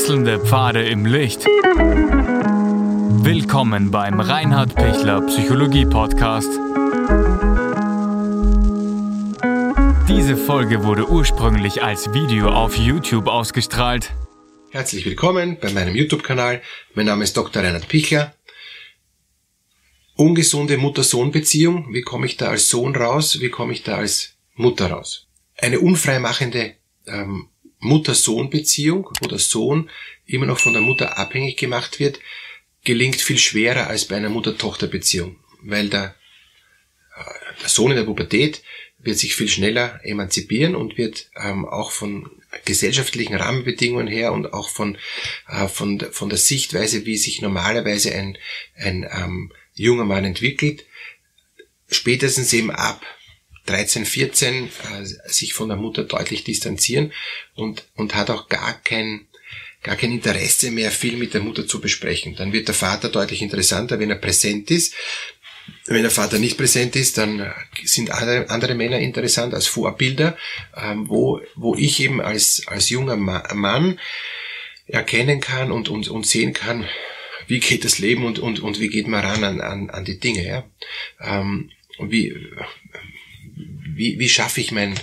Wechselnde Pfade im Licht. Willkommen beim Reinhard Pichler Psychologie Podcast. Diese Folge wurde ursprünglich als Video auf YouTube ausgestrahlt. Herzlich willkommen bei meinem YouTube-Kanal. Mein Name ist Dr. Reinhard Pichler. Ungesunde Mutter-Sohn-Beziehung. Wie komme ich da als Sohn raus? Wie komme ich da als Mutter raus? Eine unfreimachende Mutter-Sohn-Beziehung, wo der Sohn immer noch von der Mutter abhängig gemacht wird, gelingt viel schwerer als bei einer Mutter-Tochter-Beziehung, weil der Sohn in der Pubertät wird sich viel schneller emanzipieren und wird auch von gesellschaftlichen Rahmenbedingungen her und auch von der Sichtweise, wie sich normalerweise ein junger Mann entwickelt, spätestens eben ab 13, 14 sich von der Mutter deutlich distanzieren und hat auch gar kein Interesse mehr, viel mit der Mutter zu besprechen. Dann wird der Vater deutlich interessanter, wenn er präsent ist. Wenn der Vater nicht präsent ist, dann sind andere Männer interessant als Vorbilder, wo ich eben als junger Mann erkennen kann und sehen kann, wie geht das Leben und wie geht man ran an die Dinge. Ja? Und wie schaffe ich meine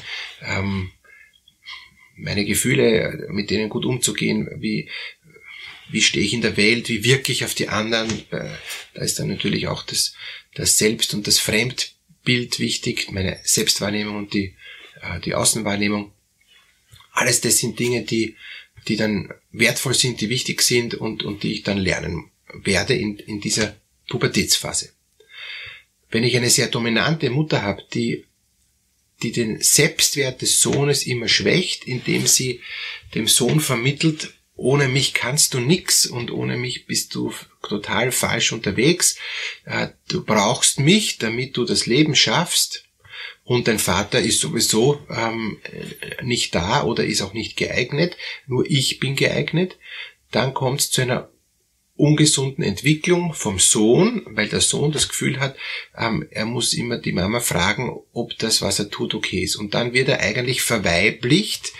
Gefühle, mit denen gut umzugehen, wie stehe ich in der Welt, wie wirke ich auf die anderen. Da ist dann natürlich auch das Selbst- und das Fremdbild wichtig, meine Selbstwahrnehmung und die Außenwahrnehmung. Alles das sind Dinge, die dann wertvoll sind, die wichtig sind und die ich dann lernen werde in dieser Pubertätsphase. Wenn ich eine sehr dominante Mutter habe, die den Selbstwert des Sohnes immer schwächt, indem sie dem Sohn vermittelt, ohne mich kannst du nix und ohne mich bist du total falsch unterwegs. Du brauchst mich, damit du das Leben schaffst und dein Vater ist sowieso nicht da oder ist auch nicht geeignet, nur ich bin geeignet. Dann kommt es zu einer ungesunden Entwicklung vom Sohn, weil der Sohn das Gefühl hat, er muss immer die Mama fragen, ob das, was er tut, okay ist. Und dann wird er eigentlich verweichlicht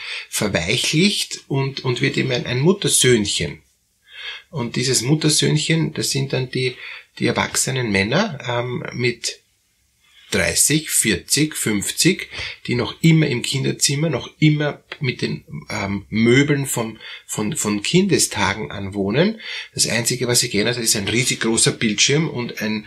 und wird immer ein Muttersöhnchen. Und dieses Muttersöhnchen, das sind dann die erwachsenen Männer mit 30, 40, 50, die noch immer im Kinderzimmer, noch immer mit den Möbeln von Kindestagen anwohnen. Das Einzige, was sich geändert hat, ist ein riesig großer Bildschirm und ein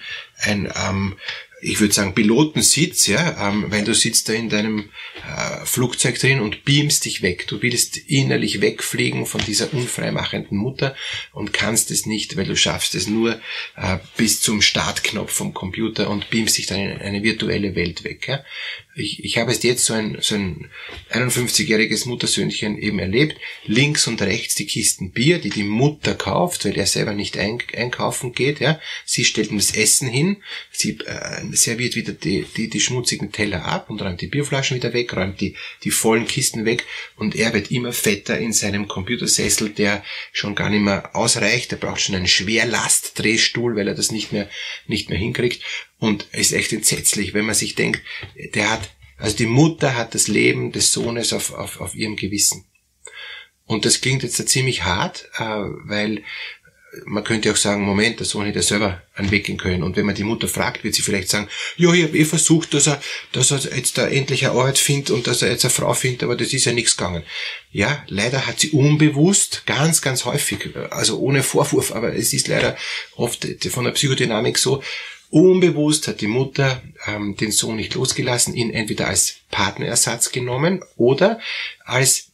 ich würde sagen, Pilotensitz, ja, wenn du sitzt da in deinem Flugzeug drin und beamst dich weg. Du willst innerlich wegfliegen von dieser unfreimachenden Mutter und kannst es nicht, weil du schaffst es nur bis zum Startknopf vom Computer und beamst dich dann in eine virtuelle Welt weg. Ja. Ich habe jetzt so ein 51-jähriges Muttersöhnchen eben erlebt. Links und rechts die Kisten Bier, die Mutter kauft, weil er selber nicht einkaufen geht. Ja. Sie stellt ihm das Essen hin, sie serviert wieder die schmutzigen Teller ab und räumt die Bierflaschen wieder weg, räumt die vollen Kisten weg und er wird immer fetter in seinem Computersessel, der schon gar nicht mehr ausreicht. Er braucht schon einen Schwerlastdrehstuhl, weil er das nicht mehr hinkriegt. Und es ist echt entsetzlich, wenn man sich denkt, die Mutter hat das Leben des Sohnes auf ihrem Gewissen. Und das klingt jetzt ziemlich hart, weil man könnte auch sagen, Moment, der Sohn hätte selber einen Weg gehen können. Und wenn man die Mutter fragt, wird sie vielleicht sagen, ja, ich habe versucht, dass er jetzt da endlich eine Arbeit findet und dass er jetzt eine Frau findet, aber das ist ja nichts gegangen. Ja, leider hat sie unbewusst, ganz, ganz häufig, also ohne Vorwurf, aber es ist leider oft von der Psychodynamik so, unbewusst hat die Mutter den Sohn nicht losgelassen, ihn entweder als Partnerersatz genommen oder als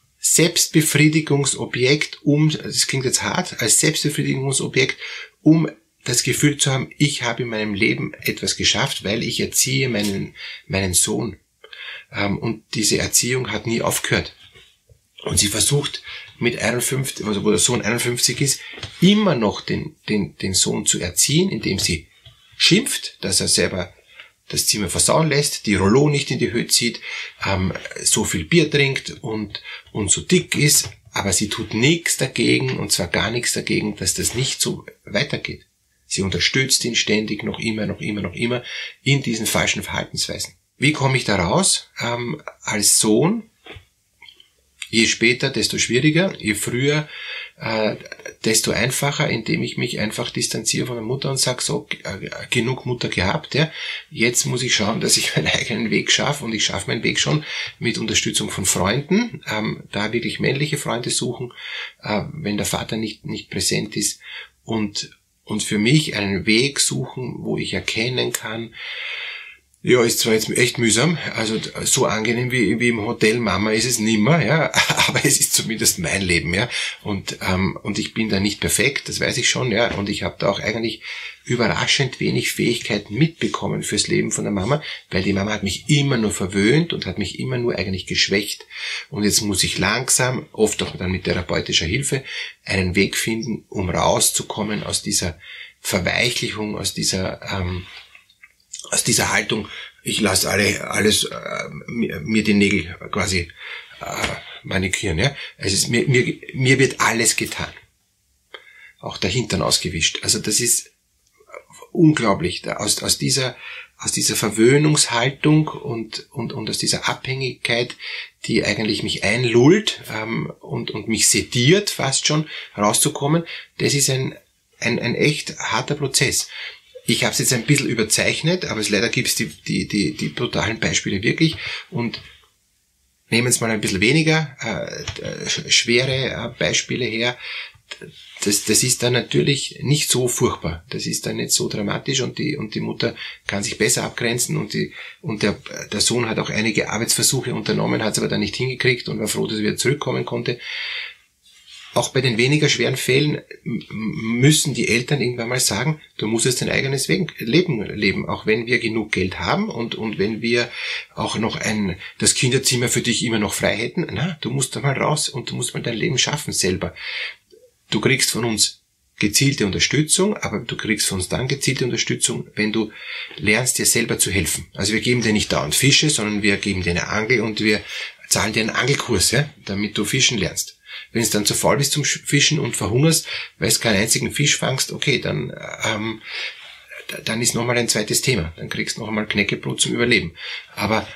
Selbstbefriedigungsobjekt, das klingt jetzt hart, als Selbstbefriedigungsobjekt, um das Gefühl zu haben, ich habe in meinem Leben etwas geschafft, weil ich erziehe meinen Sohn. Und diese Erziehung hat nie aufgehört. Und sie versucht mit 51, also wo der Sohn 51 ist, immer noch den Sohn zu erziehen, indem sie schimpft, dass er selber das Zimmer versauen lässt, die Rollo nicht in die Höhe zieht, so viel Bier trinkt und so dick ist, aber sie tut nichts dagegen, und zwar gar nichts dagegen, dass das nicht so weitergeht. Sie unterstützt ihn ständig noch immer in diesen falschen Verhaltensweisen. Wie komme ich da raus? Als Sohn, je später, desto schwieriger. Je früher desto einfacher, indem ich mich einfach distanziere von der Mutter und sage, so, genug Mutter gehabt, ja. Jetzt muss ich schauen, dass ich meinen eigenen Weg schaffe, und ich schaffe meinen Weg schon mit Unterstützung von Freunden, da wirklich männliche Freunde suchen, wenn der Vater nicht präsent ist, und für mich einen Weg suchen, wo ich erkennen kann, ja, ist zwar jetzt echt mühsam, also so angenehm wie im Hotel Mama ist es nimmer, ja, aber es ist zumindest mein Leben, ja, und ich bin da nicht perfekt, das weiß ich schon, ja, und ich habe da auch eigentlich überraschend wenig Fähigkeiten mitbekommen fürs Leben von der Mama, weil die Mama hat mich immer nur verwöhnt und hat mich immer nur eigentlich geschwächt, und jetzt muss ich langsam, oft auch dann mit therapeutischer Hilfe, einen Weg finden, um rauszukommen aus dieser Verweichlichung, aus dieser Haltung, ich lasse alles mir die Nägel quasi manikieren, ja. Es ist mir wird alles getan, auch der Hintern ausgewischt. Also das ist unglaublich, aus dieser Verwöhnungshaltung und aus dieser Abhängigkeit, die eigentlich mich einlullt und mich sediert fast schon, rauszukommen. Das ist ein echt harter Prozess. Ich habe es jetzt ein bisschen überzeichnet, aber leider gibt es die brutalen Beispiele wirklich, und nehmen es mal ein bisschen weniger schwere Beispiele her. Das ist dann natürlich nicht so furchtbar. Das ist dann nicht so dramatisch, und die Mutter kann sich besser abgrenzen, und der Sohn hat auch einige Arbeitsversuche unternommen, hat es aber dann nicht hingekriegt und war froh, dass er wieder zurückkommen konnte. Auch bei den weniger schweren Fällen müssen die Eltern irgendwann mal sagen, du musst jetzt dein eigenes Leben leben, auch wenn wir genug Geld haben und wenn wir auch noch das Kinderzimmer für dich immer noch frei hätten. Na, du musst da mal raus und du musst mal dein Leben schaffen selber. Du kriegst von uns gezielte Unterstützung, aber du kriegst von uns dann gezielte Unterstützung, wenn du lernst, dir selber zu helfen. Also wir geben dir nicht dauernd Fische, sondern wir geben dir eine Angel und wir zahlen dir einen Angelkurs, ja, damit du fischen lernst. Wenn du dann zu faul bist zum Fischen und verhungerst, weil du keinen einzigen Fisch fangst, okay, dann ist nochmal ein zweites Thema. Dann kriegst du noch einmal Knäckebrot zum Überleben. Aber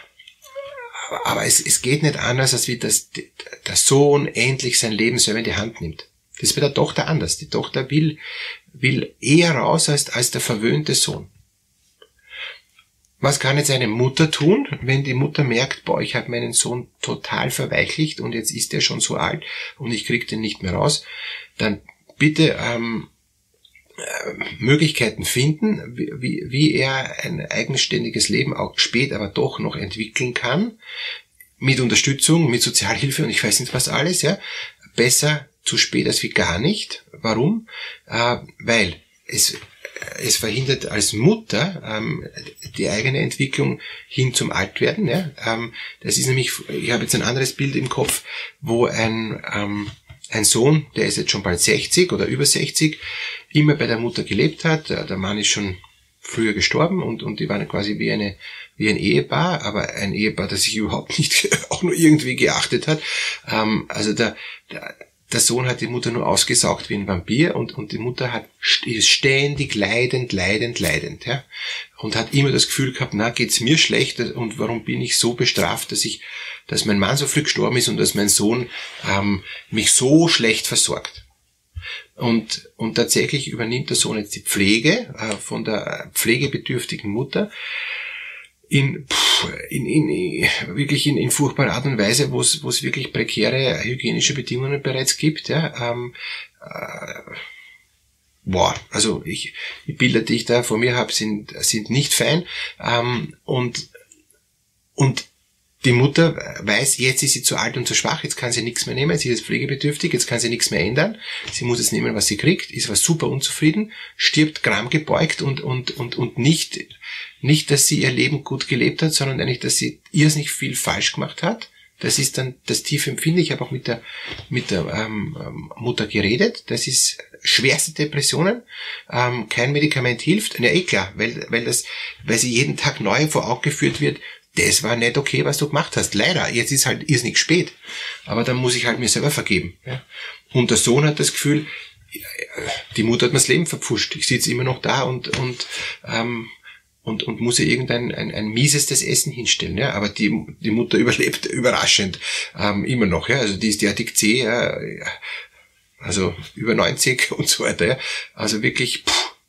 es geht nicht anders, als wie der Sohn endlich sein Leben selber in die Hand nimmt. Das ist bei der Tochter anders. Die Tochter will eher raus als der verwöhnte Sohn. Was kann jetzt eine Mutter tun, wenn die Mutter merkt, boah, ich habe meinen Sohn total verweichlicht und jetzt ist er schon so alt und ich kriege den nicht mehr raus? Dann bitte Möglichkeiten finden, wie er ein eigenständiges Leben auch spät aber doch noch entwickeln kann, mit Unterstützung, mit Sozialhilfe und ich weiß nicht was alles, ja. Besser zu spät als wie gar nicht. Warum? Weil es verhindert als Mutter die eigene Entwicklung hin zum Altwerden. Ja? Das ist nämlich, ich habe jetzt ein anderes Bild im Kopf, wo ein Sohn, der ist jetzt schon bald 60 oder über 60, immer bei der Mutter gelebt hat. Der Mann ist schon früher gestorben und die waren quasi wie ein Ehepaar, aber ein Ehepaar, das sich überhaupt nicht auch nur irgendwie geachtet hat. Also der Sohn hat die Mutter nur ausgesaugt wie ein Vampir und die Mutter ist ständig leidend, ja. Und hat immer das Gefühl gehabt, na, geht's mir schlecht und warum bin ich so bestraft, dass mein Mann so früh gestorben ist und dass mein Sohn mich so schlecht versorgt. Und tatsächlich übernimmt der Sohn jetzt die Pflege von der pflegebedürftigen Mutter wirklich in furchtbarer Art und Weise, wo es wirklich prekäre hygienische Bedingungen bereits gibt, ja. Also die Bilder, die ich da vor mir habe, sind nicht fein, und die Mutter weiß, jetzt ist sie zu alt und zu schwach, jetzt kann sie nichts mehr nehmen, sie ist pflegebedürftig, jetzt kann sie nichts mehr ändern, sie muss es nehmen, was sie kriegt, ist aber super unzufrieden, stirbt gramgebeugt und nicht, dass sie ihr Leben gut gelebt hat, sondern eigentlich, dass sie irrsinnig viel falsch gemacht hat. Das ist dann das tiefe Empfinden. Ich habe auch mit der Mutter geredet. Das ist schwerste Depressionen. Kein Medikament hilft. Na klar, weil sie jeden Tag neu vor Augen geführt wird. Das war nicht okay, was du gemacht hast. Leider. Jetzt ist halt irrsinnig spät. Aber dann muss ich halt mir selber vergeben. Ja? Und der Sohn hat das Gefühl, die Mutter hat mir das Leben verpfuscht. Ich sitze immer noch da und muss ihr ein miesestes Essen hinstellen, ja, aber die Mutter überlebt überraschend immer noch, ja, also die ist derartig zäh, ja, also über 90 und so weiter. Ja. Also wirklich,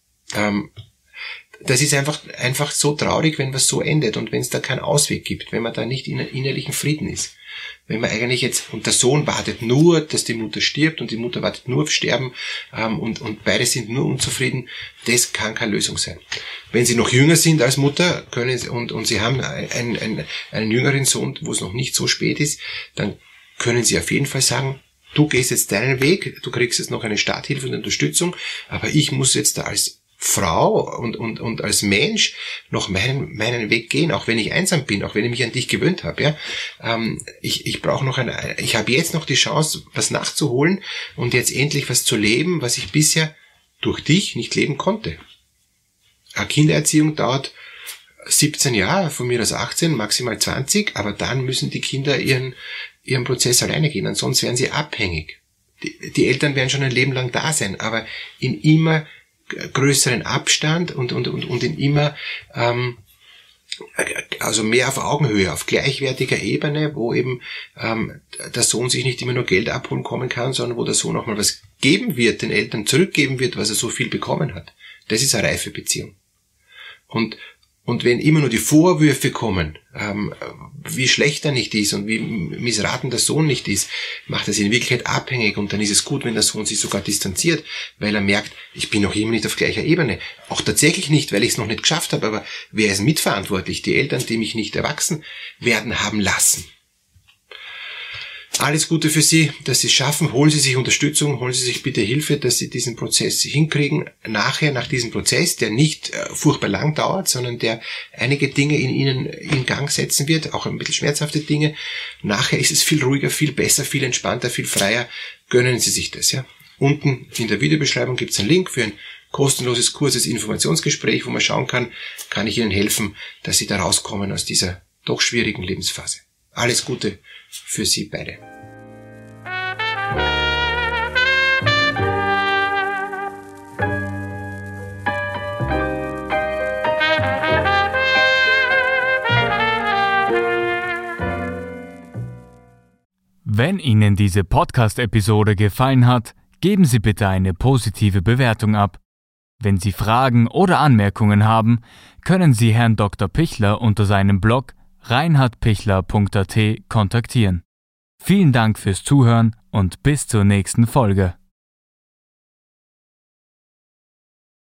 das ist einfach so traurig, wenn was so endet und wenn es da keinen Ausweg gibt, wenn man da nicht in innerlichen Frieden ist. Wenn man eigentlich jetzt, und der Sohn wartet nur, dass die Mutter stirbt und die Mutter wartet nur auf Sterben und beide sind nur unzufrieden, das kann keine Lösung sein. Wenn sie noch jünger sind als Mutter können sie, und sie haben einen jüngeren Sohn, wo es noch nicht so spät ist, dann können sie auf jeden Fall sagen, du gehst jetzt deinen Weg, du kriegst jetzt noch eine Starthilfe und Unterstützung, aber ich muss jetzt da als Frau und als Mensch noch meinen Weg gehen, auch wenn ich einsam bin, auch wenn ich mich an dich gewöhnt habe. Ja, ich brauche noch ich habe jetzt noch die Chance, was nachzuholen und jetzt endlich was zu leben, was ich bisher durch dich nicht leben konnte. Eine Kindererziehung dauert 17 Jahre, von mir aus 18, maximal 20, aber dann müssen die Kinder ihren Prozess alleine gehen, ansonsten werden sie abhängig. Die Eltern werden schon ein Leben lang da sein, aber in immer größeren Abstand und in immer also mehr auf Augenhöhe, auf gleichwertiger Ebene, wo eben der Sohn sich nicht immer nur Geld abholen kommen kann, sondern wo der Sohn auch mal was geben wird, den Eltern zurückgeben wird, was er so viel bekommen hat. Das ist eine reife Beziehung. Und wenn immer nur die Vorwürfe kommen, wie schlecht er nicht ist und wie missraten der Sohn nicht ist, macht er sich in Wirklichkeit abhängig und dann ist es gut, wenn der Sohn sich sogar distanziert, weil er merkt, ich bin noch immer nicht auf gleicher Ebene. Auch tatsächlich nicht, weil ich es noch nicht geschafft habe, aber wer ist mitverantwortlich? Die Eltern, die mich nicht erwachsen werden haben lassen. Alles Gute für Sie, dass Sie es schaffen. Holen Sie sich Unterstützung, holen Sie sich bitte Hilfe, dass Sie diesen Prozess hinkriegen. Nachher, nach diesem Prozess, der nicht furchtbar lang dauert, sondern der einige Dinge in Ihnen in Gang setzen wird, auch ein bisschen schmerzhafte Dinge. Nachher ist es viel ruhiger, viel besser, viel entspannter, viel freier. Gönnen Sie sich das, ja. Unten in der Videobeschreibung gibt es einen Link für ein kostenloses Kurses Informationsgespräch, wo man schauen kann ich Ihnen helfen, dass Sie da rauskommen aus dieser doch schwierigen Lebensphase. Alles Gute für Sie beide. Wenn Ihnen diese Podcast-Episode gefallen hat, geben Sie bitte eine positive Bewertung ab. Wenn Sie Fragen oder Anmerkungen haben, können Sie Herrn Dr. Pichler unter seinem Blog reinhardpichler.at kontaktieren. Vielen Dank fürs Zuhören und bis zur nächsten Folge.